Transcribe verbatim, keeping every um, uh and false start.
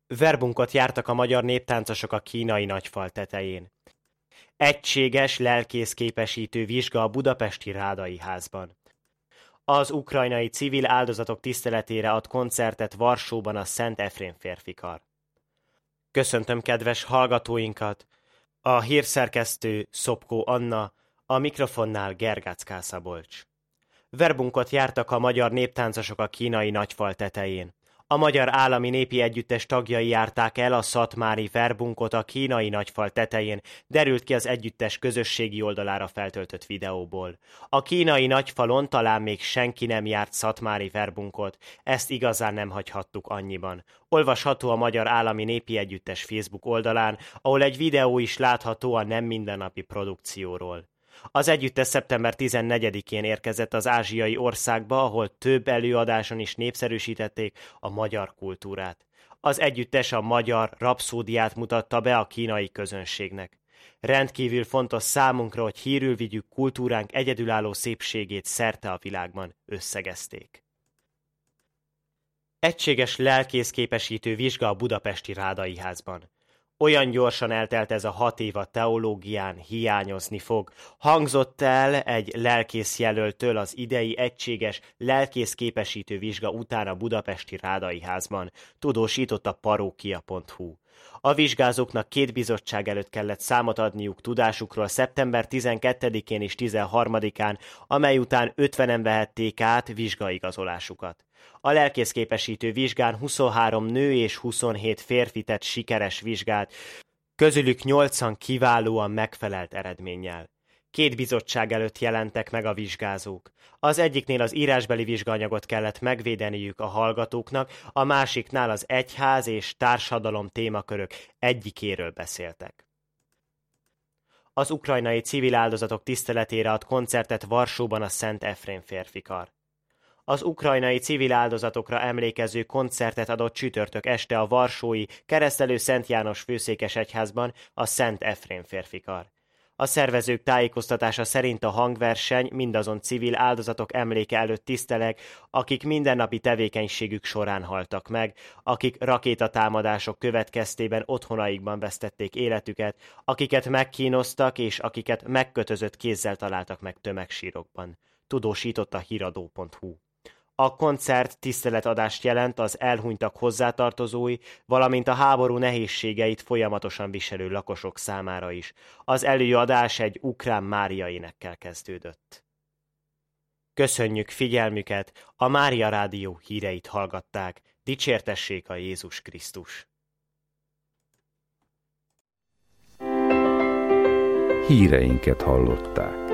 Verbunkot jártak a magyar néptáncosok a kínai nagyfal tetején. Egységes lelkészképesítő vizsga a budapesti Rádai Házban. Az ukrajnai civil áldozatok tiszteletére ad koncertet Varsóban a Szent Efrén férfikar. Köszöntöm kedves hallgatóinkat! A hírszerkesztő Szopkó Anna, a mikrofonnál Gergác Kászabolcs. Verbunkot jártak a magyar néptáncosok a kínai nagyfal tetején. A Magyar Állami Népi Együttes tagjai járták el a szatmári verbunkot a kínai nagyfal tetején, derült ki az együttes közösségi oldalára feltöltött videóból. A kínai nagyfalon talán még senki nem járt szatmári verbunkot, ezt igazán nem hagyhattuk annyiban. Olvasható a Magyar Állami Népi Együttes Facebook oldalán, ahol egy videó is látható a nem mindennapi produkcióról. Az együttes szeptember tizennegyedikén érkezett az ázsiai országba, ahol több előadáson is népszerűsítették a magyar kultúrát. Az együttes a magyar rapszódiát mutatta be a kínai közönségnek. Rendkívül fontos számunkra, hogy hírül vigyük kultúránk egyedülálló szépségét szerte a világban, összegezték. Egységes lelkészképesítő vizsga a budapesti Rádai Házban. Olyan gyorsan eltelt ez a hat év a teológián, hiányozni fog. Hangzott el egy lelkészjelöltől az idei egységes lelkészképesítő vizsga után a budapesti Rádai Házban, tudósított a parókia pont hu. A vizsgázóknak két bizottság előtt kellett számot adniuk tudásukról szeptember tizenkettedikén és tizenharmadikán, amely után ötvenen vehették át vizsgaigazolásukat. A lelkészképesítő vizsgán huszonhárom nő és huszonhét férfi tett sikeres vizsgát, közülük nyolcan kiválóan megfelelt eredménnyel. Két bizottság előtt jelentek meg a vizsgázók. Az egyiknél az írásbeli vizsgaanyagot kellett megvédeniük a hallgatóknak, a másiknál az egyház és társadalom témakörök egyikéről beszéltek. Az ukrajnai civil áldozatok tiszteletére ad koncertet Varsóban a Szent Efrén férfikar. Az ukrajnai civil áldozatokra emlékező koncertet adott csütörtök este a varsói Keresztelő Szent János főszékes egyházban a Szent Efrén férfikar. A szervezők tájékoztatása szerint a hangverseny mindazon civil áldozatok emléke előtt tiszteleg, akik mindennapi tevékenységük során haltak meg, akik rakétatámadások következtében otthonaikban vesztették életüket, akiket megkínoztak és akiket megkötözött kézzel találtak meg tömegsírokban, tudósított a híradó pont hu. A koncert tiszteletadást jelent az elhunytak hozzátartozói, valamint a háború nehézségeit folyamatosan viselő lakosok számára is. Az előadás egy ukrán Mária énekkel kezdődött. Köszönjük figyelmüket, a Mária Rádió híreit hallgatták, dicsértessék a Jézus Krisztus! Híreinket hallották.